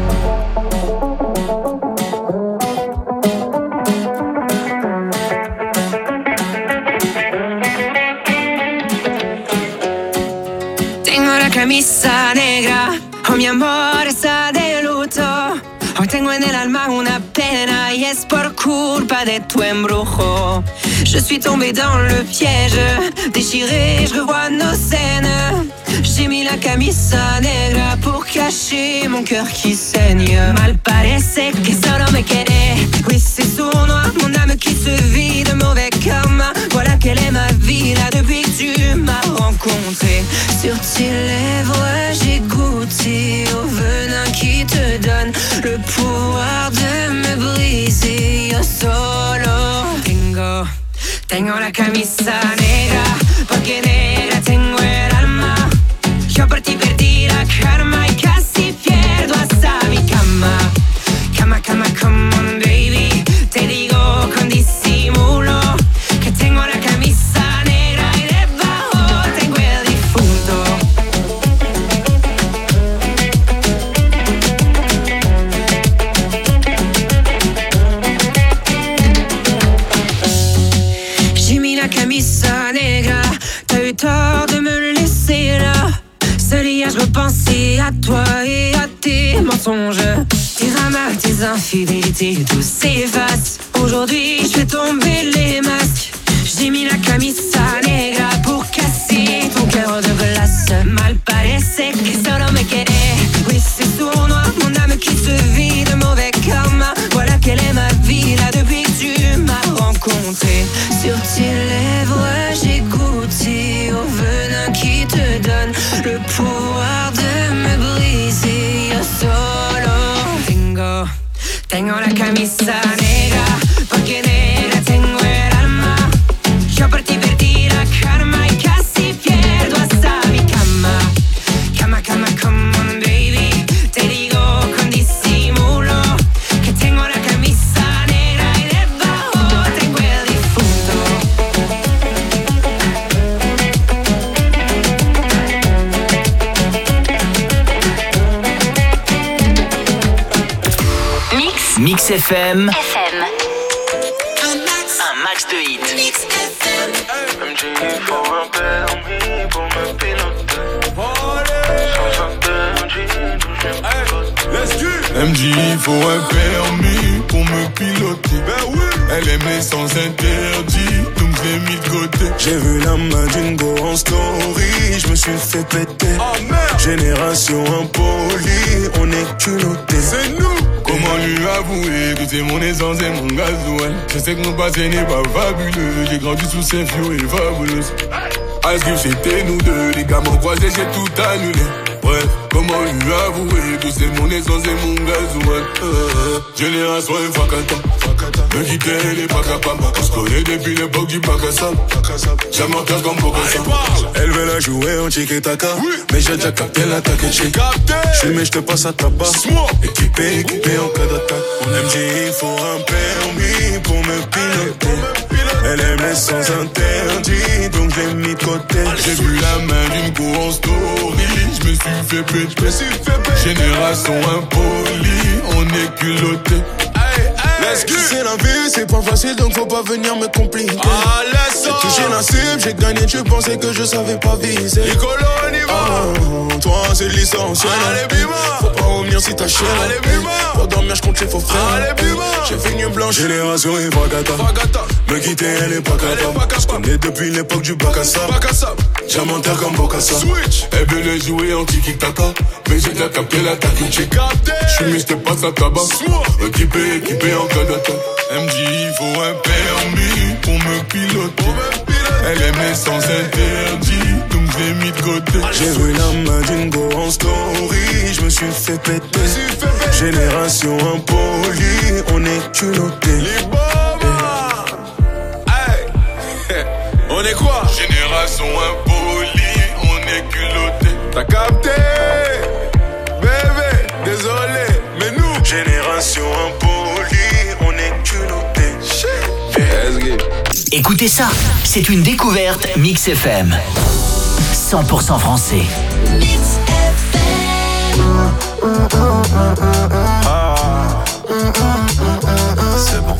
Tengo la camisa negra, oh mi amor está de luto. Hoy tengo en el alma una pena y es por culpa de tu embrujo. Je suis tombée dans le piège, déchirée, je revois nos scènes. J'ai mis la camisa negra pour cacher mon cœur qui saigne. Mal parece que solo me quedé. Oui, c'est sournois, mon âme qui se vit de mauvais karma. Voilà quelle est ma vie là depuis que tu m'as rencontré. Sur tes lèvres, j'ai goûté au venin qui te donne le pouvoir de me briser. Yo solo tengo, tengo la camisa negra, porque negra tengo el alma. Yo por ti perdí la karma y casi pierdo hasta mi cama. Cama, cama, come on baby. Te digo con disimulo que tengo la camisa negra y debajo tengo el difunto. J'ai mis la camisa negra, t'as eu tort de me laisser là. Seul hier je repensais à toi et à tes mensonges. Tes ramas, tes infidélités, tout s'efface. Aujourd'hui je fais tomber les masques. J'ai mis la camisa negra pour casser ton cœur de glace. Mal parece que solo me quedé. Oui c'est sournois, mon âme qui se vit de mauvais karma. Voilà quelle est ma vie là depuis que tu m'as rencontré. Sur tes lèvres j'ai goûté au venin qui te donne le pouvoir de me briser. Yo solo tengo, tengo la camisa negra, porque negra tengo el alma. Yo por ti perdí la karma y casi pierdo hasta mi cama. Cama, cama, come on baby. Te digo con disimulo que tengo la camisa negra y debajo tengo el difunto. Mix. Mix F M. F M. Un max de hits. Mix F M. M G, il faut un permis pour me piloter. M J, il faut un permis pour me piloter. Ben oui. Elle aime les sens interdits, donc je l'ai mis de côté. J'ai vu la Madingo en story, je me suis fait péter. Oh merde. Génération impolie, on est culottés. C'est nous. Comment lui avouer que c'est mon essence et mon gasoil? Je sais que mon passé n'est pas fabuleux. J'ai grandi sous ces fiots et fabuleuses. Est-ce que c'était nous deux? Les gamins croisés, j'ai tout annulé. Ouais, comment lui avouer que c'est mon essence et mon gaz, ouais. euh, Génération Fakata, me quitter elle est pas capable. On se connaît depuis l'époque du bac à sable. J'aime en casse comme Bokassa. Elle veut la jouer en tiki-taka, mais j'ai déjà capté l'attaque et j'ai capté. J'suis mais j'te passe à tabac. Équipé, équipé en cas d'attaque. On M G, il faut un permis pour me piloter. Elle aime les sens interdits, donc je l'ai mis de côté. J'ai vu la main d'une go en story, je me suis fait péter. Génération impolie, on est culotté. C'est la vie, c'est pas facile, donc faut pas venir me compliquer. Ah, j'ai touché la cible, j'ai gagné, tu pensais que je savais pas viser. Nicolo, on y va. Oh, toi, c'est licencié. Allez, bima. Faut pas revenir si t'as chier. Allez, bima. Pour dormir, j'compte les faux frères. Allez, bima. J'ai fini blanche. Génération et Fakata. Me quitter, elle est pas capable. J'connais depuis l'époque du bac à sable. J'amonte comme Bokassa. Elle veut les jouer en tiki-taka, mais j'ai déjà capté l'attaque. J'ai capté. J'suis mais j'te passe à tabac. Équipé, équipé en cas d'attaque. Elle me dit il faut un permis pour me piloter. Elle aime les sens interdits, donc je l'ai mis de côté. J'ai vu la main d'une go en story, je me suis fait péter. Génération impolie, on est culotté. On est quoi? Génération impolie, on est culotté. T'as capté? Bébé, désolé, mais nous génération impolie, on est culotté. Écoutez ça, c'est une découverte Mix F M. cent pour cent français. Mix F M. Ah, c'est bon.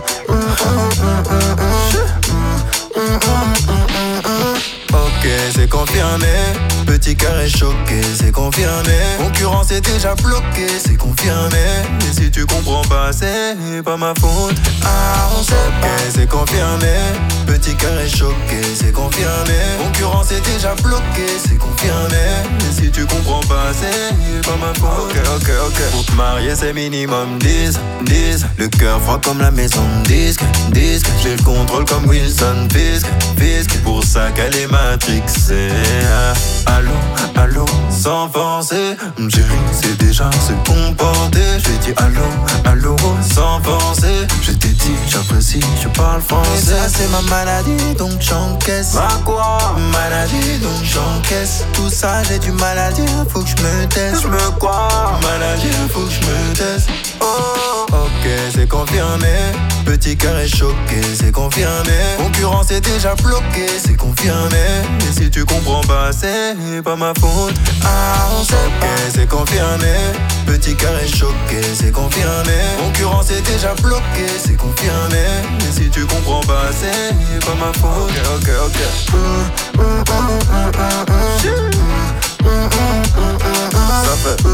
Ok, c'est confirmé. Petit cœur est choqué, c'est confirmé. Concurrence est déjà bloquée, c'est confirmé. Et si tu comprends pas, c'est pas ma faute. Ah, on sait pas. Ok, c'est confirmé. Petit cœur est choqué, c'est confirmé. Concurrence est déjà bloquée, c'est confirmé. Et si tu comprends pas, c'est pas ma faute. Ok, ok, ok. Pour te marier, c'est minimum dix, dix. Le cœur froid comme la maison disque, disque. J'ai le contrôle comme Wilson Fisk, Fisk. Pour ça qu'elle est matrixée. Allô, allô, sans forcer. Chérie, c'est déjà se comporter. Je lui dis allô, allô, sans forcer. Je t'ai dit, j'apprécie, je parle français. Et ça, c'est ma maladie, donc j'encaisse. Ma quoi? Maladie, donc j'encaisse. Tout ça, j'ai du mal à dire, faut que je me teste. Je me quoi? Maladie, faut que je me teste. Oh, ok, c'est confirmé. Petit cœur est choqué, c'est confirmé. Concurrence est déjà bloquée, c'est confirmé. Et si tu comprends pas, c'est pas ma faute. Ah, on sait pas. Ok, c'est confirmé. Petit cœur est choqué, c'est confirmé. Concurrence est déjà bloquée, c'est confirmé. Et si tu comprends pas, c'est pas ma faute. Ok, ok, ok. Ça fait.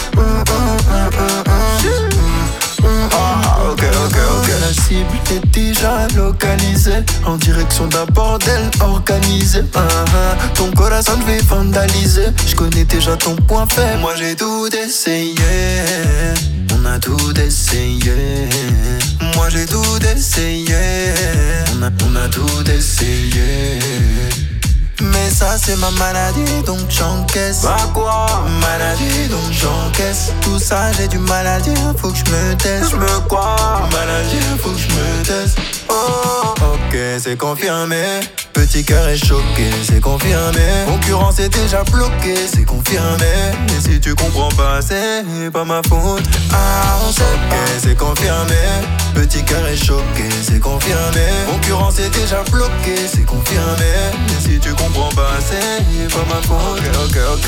Ah, ok, ok, ok. La cible est déjà localisée en direction d'un bordel organisé. uh -huh. Ton corazon je vais vandaliser. Je connais déjà ton point faible. Moi j'ai tout essayé. On a tout essayé. Moi j'ai tout essayé. On a, on a tout essayé. Mais ça c'est ma maladie, donc j'encaisse. Bah quoi? Maladie, donc j'encaisse. Tout ça j'ai du mal à dire, faut que je me teste. Je me quoi? Maladie, faut que je me teste. Oh, ok, c'est confirmé. Petit cœur est choqué, c'est confirmé. Concurrence est déjà bloquée, c'est confirmé. Et si tu comprends pas, c'est pas ma faute. Ah, on sait pas. Ok, c'est confirmé. Petit cœur est choqué, c'est confirmé. Concurrence est déjà bloquée, c'est confirmé. Et si tu comprends pas, c'est pas ma faute. Ok, ok, ok.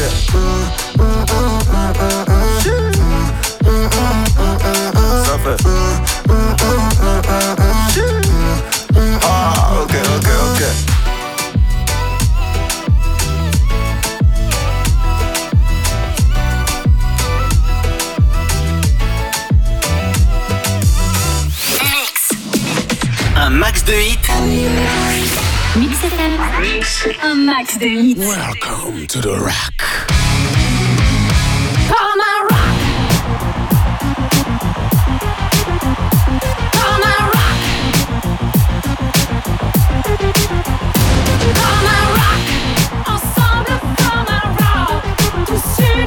Ça fait. Ah, ok, ok, ok. Un max de hits. Mix F M. Un max de hits. Welcome to the rock. Come on, rock. Come on, rock. Come on, rock. Ensemble, comme un rock. Tout sur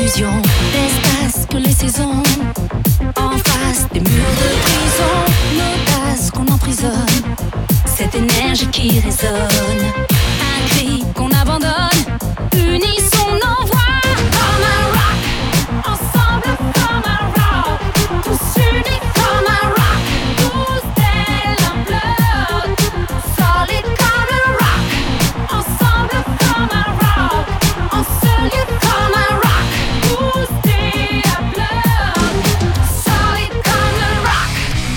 illusions, l'espace que les saisons. En face des murs de prison, l'audace qu'on emprisonne, cette énergie qui résonne, un cri qu'on abandonne, unissons nos voix comme un rock, ensemble comme un rock, tous unis comme un rock, tous tel un bloc, solide comme un rock, ensemble comme un rock, en seul lieu comme un rock, boosté à bloc, solide comme le rock.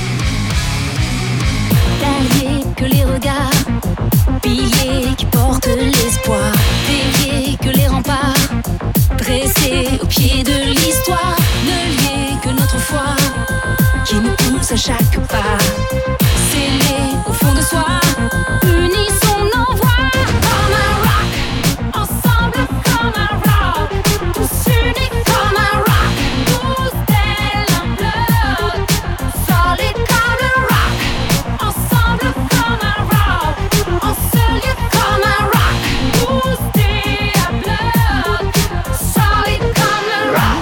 Derrière que les regards, piliers qui portent l'espoir, déviés que les remparts, dressés au pied de l'histoire, ne liés que notre foi, qui nous pousse à chaque pas, scellés au fond de soi, unissons nos voix comme un rock, ensemble comme un rock, tous unis comme un rock, tous tel un bloc, solide comme le rock, ensemble comme un rock, en seul lieu comme un rock, boosté à bloc, solide comme le rock.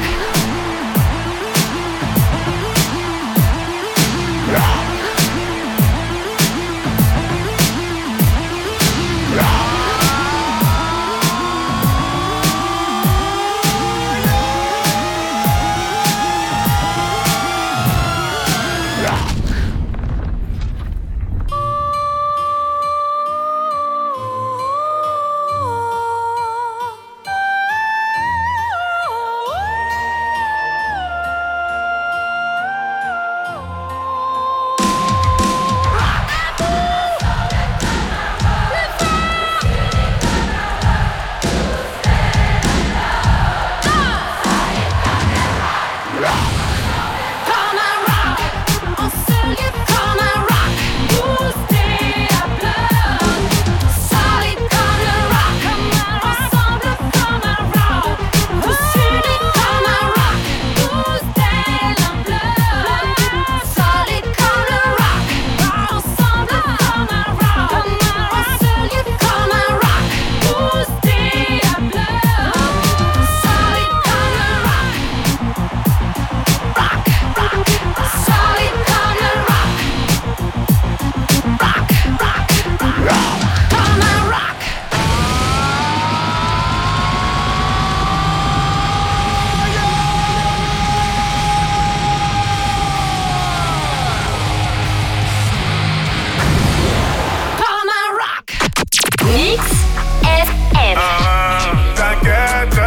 Comme un rock, en seul lieu comme un rock, boosté à bloc, solide comme le rock, ensemble comme un rock, tous unis comme un rock, tous tel un bloc, solide comme le rock, ensemble comme un rock, en seul lieu comme un rock, boosté à bloc, solide comme le rock. Rock, rock, solid comme le rock. Rock, rock, rock, comme un rock. Comme un rock. Mix F M. Ah, t'inquiète.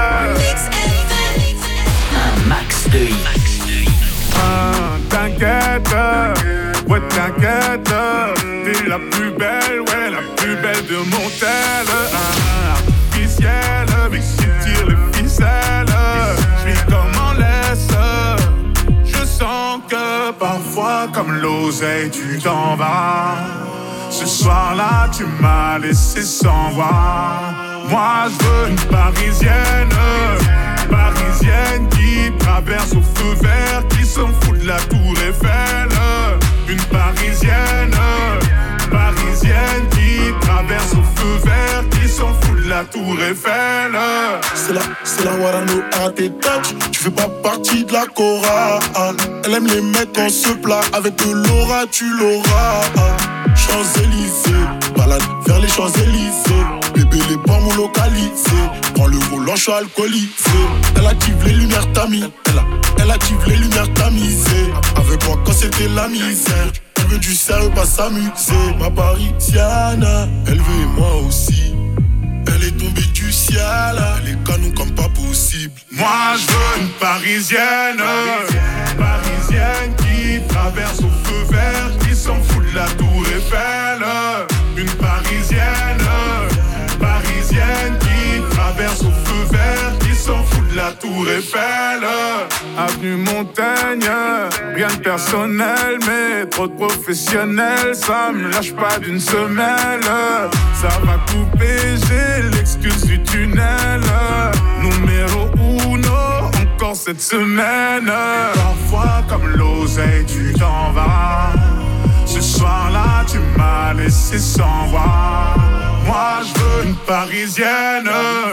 Un max de hits. Ah, t'inquiète. Ouais, t'inquiète. T'es la plus belle, ouais, la plus belle de mon tel. Ah, artificielle, mais qui tire les ficelles. J'vis comme en laisse. Je sens que parfois, comme l'oseille, tu t'en vas. Ce soir-là, tu m'as laissé sans voix. Moi, je veux une parisienne, parisienne qui traverse au feu vert, qui s'en fout de la tour Eiffel. Une parisienne, parisienne qui traverse au feu vert, qui s'en fout de la tour Eiffel. C'est la, c'est la Warano à tes touch. Tu fais pas partie de la chorale. Elle aime les mecs en se plat. Avec de l'aura, tu l'auras. Champs-Élysées, balade vers les Champs-Élysées. Bébé, les pommes localisées. Prends le volant, je suis alcoolisé. Elle active les lumières tamisées. Elle, a- elle active les lumières tamisées. Avec moi quand c'était la misère. Elle veut du sérieux, pas s'amuser. Ma parisienne, elle veut moi aussi. Elle est tombée du ciel. Elle est canon comme pas possible. Moi, je veux une parisienne, parisienne qui traverse au feu vert, qui s'en fout de la tour Eiffel. Une parisienne, parisienne qui traverse au feu vert, qui s'en fout de la tour Eiffel. Avenue Montaigne, rien de personnel, mais trop de professionnel, ça me lâche pas d'une semelle. Ça va couper, j'ai l'excuse du tunnel. Numéro uno, encore cette semaine. Parfois comme l'oseille, tu t'en vas. Ce soir-là, tu m'as laissé sans voix. Moi, je veux une parisienne,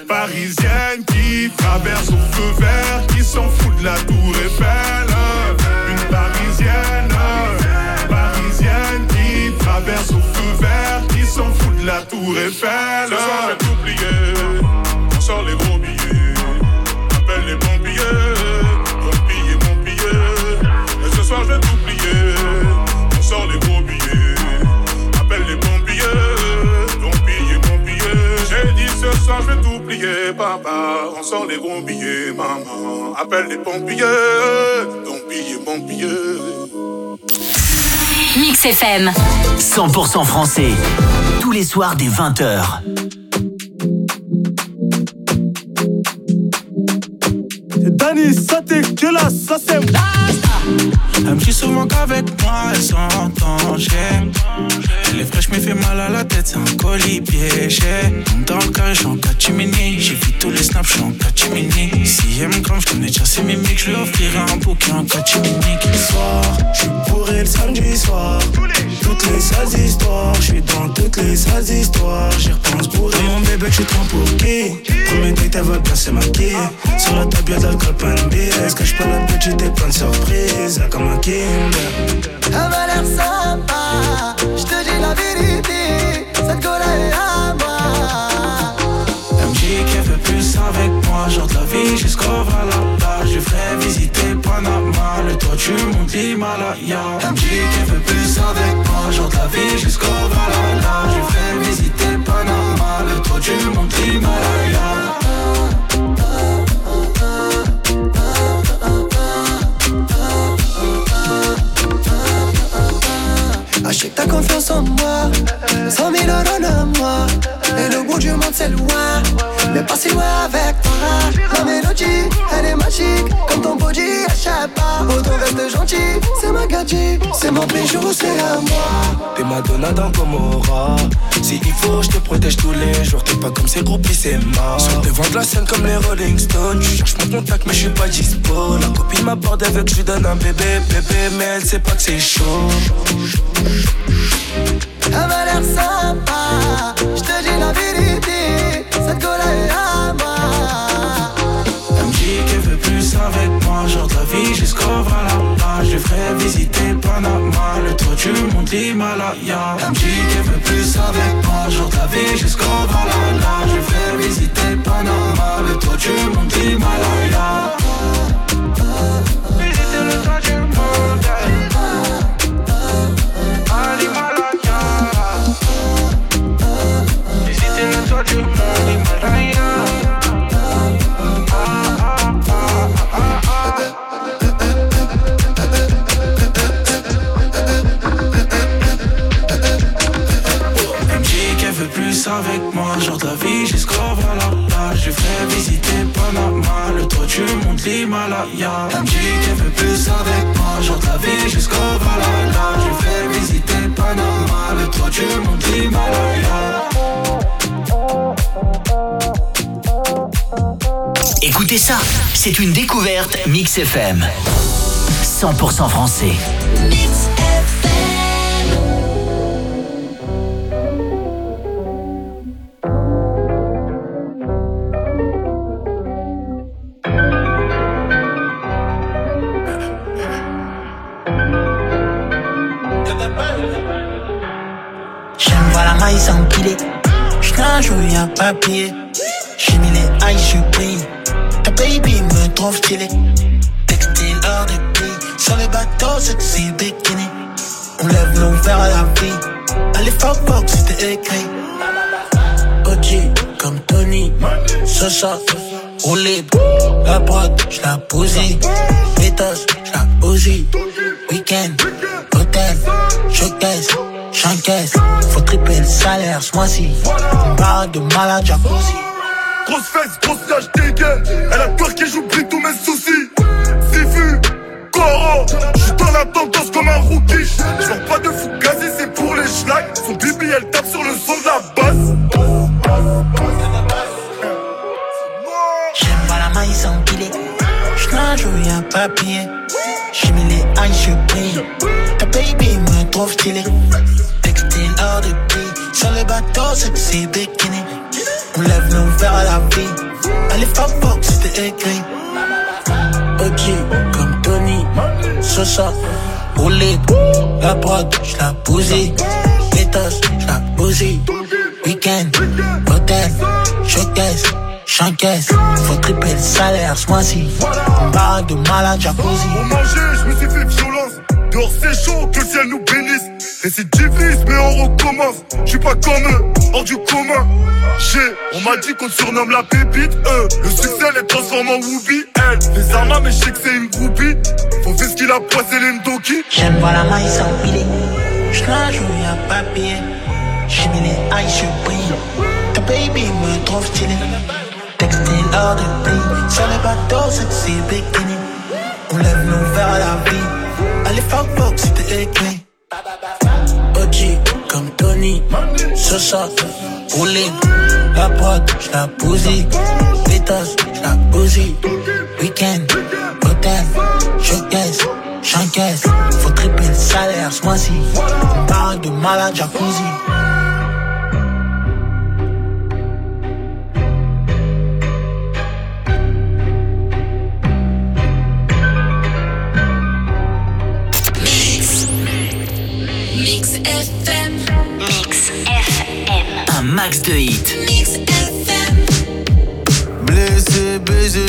Parisienne qui traverse au feu vert, qui s'en fout de la tour Eiffel. Une parisienne, parisienne qui traverse au feu vert, qui s'en fout de la tour Eiffel. Ce soir je vais t'oublier, on sort les gros billets, appelle les pompiers, mon billet, mon billet. Et ce soir je vais t'oublier, on sort les gros billets, appelle les pompiers, mon billet, mon billet. J'ai dit ce soir je vais t'oublier, papa, on sort les gros billets, maman, appelle les pompiers, mon billet, mon billet. Mix F M cent pour cent français, tous les soirs dès vingt heures. C'est Dani, ça dégueulasse, ça c'est elle me dit souvent qu'avec moi elle s'entend. Elle est fraîche mais fait mal à la tête, c'est un colis piégé. Dans le carré, j'suis en catimini. J'ai vu tous les snaps, j'suis en catimini. Si elle me crame, j'connais déjà ses mimiques. J'lui offrirai un bouquet en catimini. Le soir, j'suis bourré le samedi soir. Toutes les sales histoires, j'suis dans toutes les sales histoires. J'y repense bourré. Mon bébé, j'suis trop pour qui? Premier date, elle veut bien se maquiller. Sur la table, y'a de l'alcool, plein de billets. Est-ce que j'peux la petite et plein de surprises? Là, comme un Kinder. Elle m'a l'air sympa, j'te dis la vérité, cette go est à moi. Elle me dit qu'elle veut plus avec moi, genre de la vie jusqu'au Valhalla. Je ferai visiter Panama, le toit du monde l'Himalaya. Elle me dit qu'elle veut plus avec moi, genre de la vie jusqu'au Valhalla. Je ferai visiter Panama, le toit du monde l'Himalaya. Ah, je sais que t'as confiance en moi, cent mille euros de moi. Et le bout du monde c'est loin, mais pas si loin avec toi. La mélodie, elle est magique, comme ton body, elle chape pas. Autant reste gentil, c'est ma gadget, c'est mon bijou, c'est à moi. T'es Madonna dans Gomorrah. Si il faut, je te protège tous les jours. T'es pas comme ces groupies, c'est mort. Sur le devant de la scène comme les Rolling Stones. Je cherche mon contact, mais je suis pas dispo. La copine m'aborde avec, je lui donne un bébé, bébé, mais elle sait pas que c'est chaud. Elle m'a l'air sympa, j'te dis la vérité, cette go est à moi. Elle me dit qu'elle veut plus avec moi, genre de la vie jusqu'au Valhalla. Je ferai visiter Panama, le toit du monde l'Himalaya. Elle me dit qu'elle veut plus avec moi, genre de la vie jusqu'au Valhalla. Je ferai visiter Panama, le toit du monde l'Himalaya. Visiter le toit du monde. Avec moi, genre de la vie jusqu'au Valhalla. Je ferai visiter Panama, le toit du monde l'Himalaya. Elle me dit qu'elle veut plus avec moi, genre de la vie jusqu'au Valhalla. Je ferai visiter Panama, le toit du monde l'Himalaya. Écoutez ça, c'est une découverte Mix F M. cent pour cent français. Mix F M. Maïs empilé, j'suis un joué à papier. J'ai mis les eyes, j'suis pris. Ta baby me trouve stylé. Textile hors de prix. Sur les bateaux, sexy bikini. On lève nos verres à la vie. Allez, fuck, fuck, c'était écrit. O G, comme Tony. Sosa, roulé. La prod, j'la bousille. Pétasse, j'la bousille. Week-end, hôtel, showcase. J'encaisse, faut tripler le salaire ce mois-ci. Une baraque de malade, jacuzzi. Grosse fesse, grosse tâche dégueu. Elle a peur que j'oublie tous mes soucis. Sifu, Coro, j'suis dans la tendance comme un rookie. J'vends pas de fugazi, c'est pour les schlags. Son bibi, elle tape sur le son de la basse. J'aime pas la maïs empilée. J'suis un joué à papier. J'ai mis les eyes, j'suis pris. Ta baby me trouve stylé. Textile hors de prix. Sur les bateaux, sexy bikini. On lève nos verres à la vie. Allez, fuck, fuck, c'était écrit. O G, comme Tony, Sosa, roulé. La prod, j'la bousille. Pétasse, j'la bousille. Week-end, hôtel, showcase, j'encaisse. Faut tripler le salaire ce mois-ci. Une baraque de malade, jacuzzi. Pour manger, je me suis fait violence. Dehors c'est chaud, que le ciel nous bénisse. Récidiviste, mais on recommence. J'suis pas comme eux, hors du commun. J'ai, on m'a dit qu'on te surnomme la pépite, eux. Le succès les transforme en Whoopi, elle. Les armes, mais je sais que c'est une groupie. Faut faire ce qu'il a poissé les Ndoki. J'aime voir la maille s'empiler. J'nage où y'a papier. J'ai mis les eyes surpris. Ta baby me trouve stylé. Textile hors de prix. Sur les bateaux, sexy bikini. On lève nos verres à la vie. Allez, fuck, fuck, c'était écrit. O G, comme Tony, Sosa, roulé. La prod, j'la bousille. Pétasse, j'la bousille. Week-end, hôtel, showcase, j'encaisse. Faut tripler le salaire ce mois-ci. Une baraque de malade, jacuzzi. Max de hit. Mix F M. Blessé, baisé,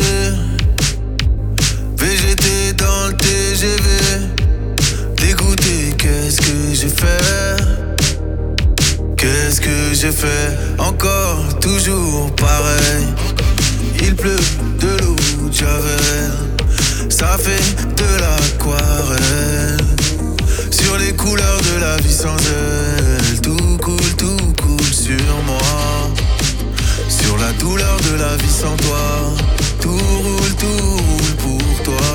V G T dans le T G V. Dégoûté, qu'est-ce que j'ai fait? Qu'est-ce que j'ai fait? Encore, toujours pareil. Il pleut de l'eau de Javel. Ça fait de l'aquarelle. Sur les couleurs de la vie sans elle. Tout coule, tout coule sur moi. Sur la douleur de la vie sans toi. Tout roule, tout roule pour toi.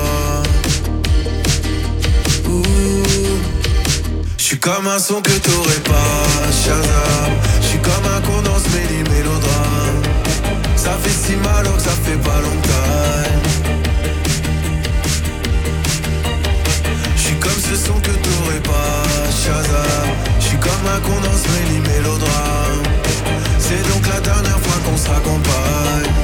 J'suis comme un son que t'aurais pas, Shazam. J'suis comme un con dans ce méli mélodrame. Ça fait si mal alors que ça fait pas longtemps. J'suis comme ce son que t'aurais pas, Shazam. J'suis comme un con dans ce méli mélodrame. C'est donc la dernière fois qu'on se raccompagne.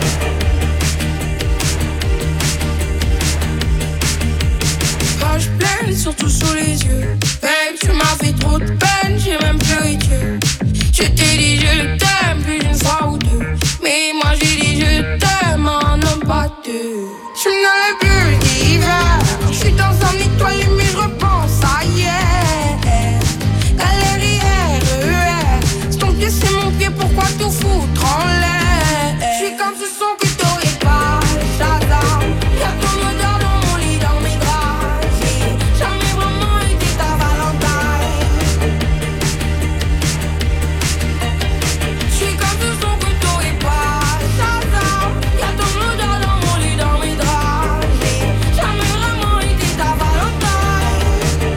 Page pleine, surtout sous les yeux. Babe, tu m'as fait trop de peine, j'ai même pleuré Dieu. Je t'ai dit je t'aime plus d'une fois ou deux. Mais moi j'ai dit je t'aime en homme pas deux. Je suis dans le bulle d'hiver. Je suis dans un étoile mais je repense à hier. Galérière, E R. C'est ton pied, c'est mon pied, pourquoi tout foutre en l'air? Je suis comme ce son que t'aurais pas, Shazam. Y'a ton odeur dans mon lit, dans mes draps. J'ai jamais vraiment été ta Valentine. Je suis comme ce son que t'aurais pas, Shazam. Y'a ton odeur dans mon lit, dans mes draps. J'ai jamais vraiment été ta Valentine.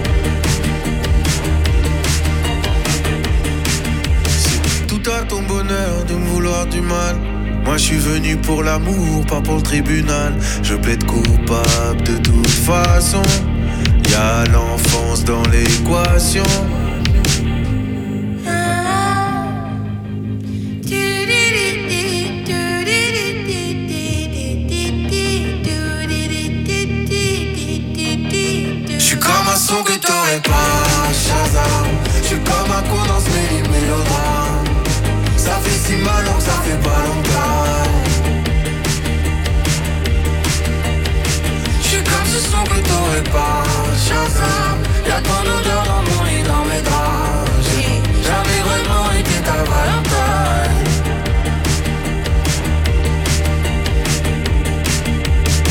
C'est tout à ton bonheur de me vouloir du mal. Moi je suis venu pour l'amour, pas pour le tribunal. Je plaide coupable de toute façon. Y'a l'enfance dans l'équation. J'suis comme un son que t'aurais pas, Shazam. J'suis comme un con dans ce méli mélodrame. Ça fait si mal donc ça fait pas longtemps. J'suis comme ce son que t'aurais pas,